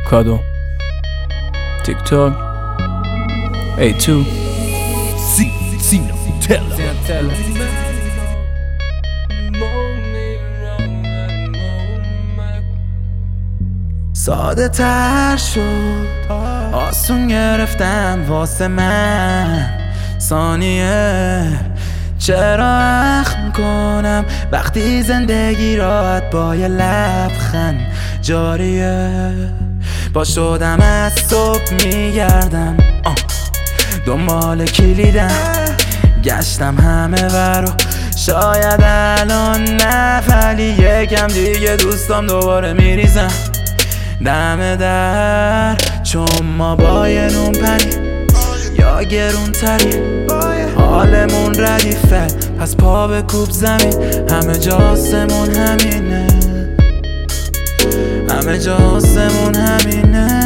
کادو تیک تاک A2 سینا تل ساده تر شد آسون گرفتن واسه من ثانیه چرا اخم کنم وقتی زندگی راحت با یه لبخند جاریه با شدم از صبح میگردم دنبال کلیدم گشتم همه ورا شاید الان نه ولی یکم دیگه دوستام دوباره میریزم دم در چون ما با یه نون پنی یا گرون تری حالمون ردیفه پس پا به کوب زمین همه جا آسمون همینه همه جا آسمون همینه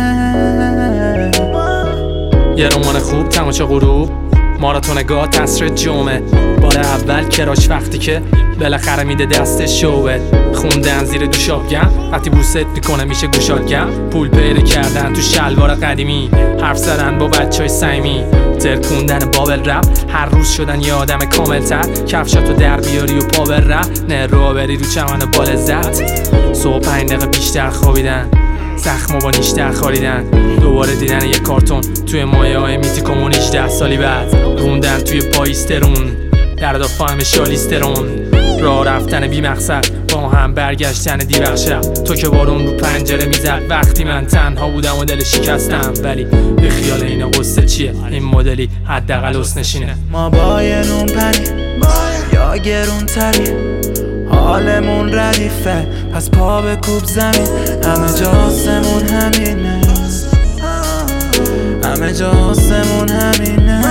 یه رمان خوب تماشا غروب ماراتون گاه تصر جمعه بار اول کراش وقتی که بالاخره میده دست شوه خوندن زیر دوشابگم وقتی بوست میکنه میشه گوشالگم پول پیدا کردن تو شلوار قدیمی حرف زدن با بچهای سیمی ترکوندن بابل رپ هر روز شدن یه آدم کاملتر کفشاتو در بیاری و پا بر رپ نه رو بری رو چمن با لذت صبح 5 دقیقه بیشتر خوابیدن زخمو با نیشتر خاریدن دوباره دیدن یه کارتون توی مایه های میتیکمون 18 سالی بعد روندن توی پایسترون در دافاهم شالیسترون راه رفتن بی مقصد با هم برگشتن دیوق شب تو که بارون رو پنجره میزد وقتی من تنها بودم و دل شکستم ولی به خیال این قصه چیه این مدلی حداقل حسنشینه ما با یه نون پنی یا گرون تری حالمون ردیفه پس پا به کوب زمین همه جا آسمون همینه همه جا آسمون همینه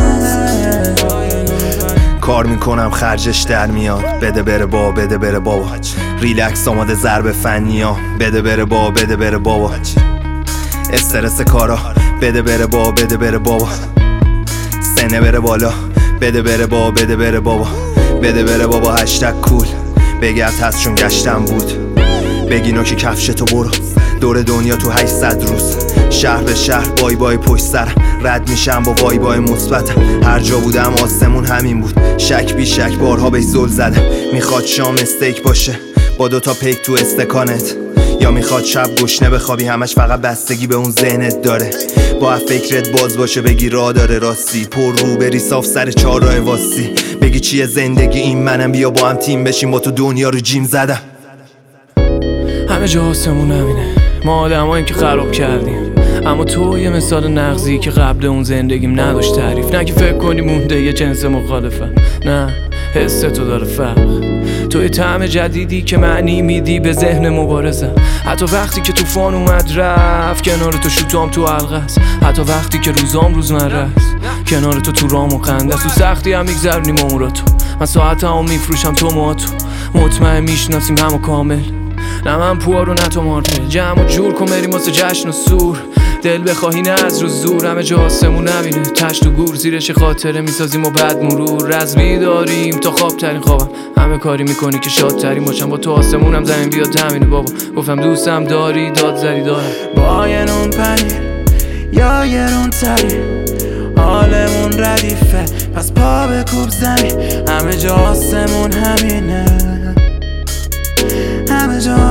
کار میکنم خرجش در میاد بده بره با بده بره بابا ریلکس آماده ضرب فنیا بده بره با بده بره بابا استرس کارا بده بره با بده بره بابا سنه بره بالا بده بره با بده بره بابا بده بره بابا هشتگ کول بگرد هست چون گشتم بود بگی نوکی کفشتو برو دور دنیا تو 800 روز شهر به شهر بای بای پشت سر رد میشم با وای بای مثبت هر جا بودم آسمون همین بود شک بی شک بارها بهش زل زدم میخواد شام استیک باشه با 2 تا پیک تو استکانت یا میخواد شب گشنه بخوابی همش فقط بستگی به اون ذهنت داره با فکرت باز باشه بگی راه داره راستی پر رو بری صاف سر 4 راه واسی بگی چیه زندگی این منم بیا با هم تیم بشیم با تو دنیا رو جیم زدم همه جا آسمون همینه ما آدماییم که خراب کردیم اما تو یه مثال نغزی که قبل اون زندگیم نداشت تعریف نه که فکر کنی مونده یه جنس مخالفه نه حس تو داره فرق تو یه طعم جدیدی که معنی میدی به ذهن مبارزم حتی وقتی که طوفان اومد رفت کنار تو شوتام تو حلقه است حتی وقتی که روزام روز مرست کنار تو رام و خنده است تو سختی هم میگذرونیم عمر تو من ساعت هم میفروشم تو ما تو مطمئن میشناسیم همو کامل نه من پوارو نه تو مارتل جمع و جور کن بریم واسه جشن و سور دل بخواهی نه از رو زور همه جا آسمون نبینه تشت و گور زیرش خاطره میسازیم و بعد مرور رزمی داریم تا خواب ترین خوابم همه کاری میکنی که شاد ترین باشم با تو آسمونم زمین بیاد همینه بابا گفتم دوستم داری داد زدی دارم با یه نون پنیر یا گرون تری حالمون ردیفه پس پا به کوب زمین همه جا آسمون همینه همه جا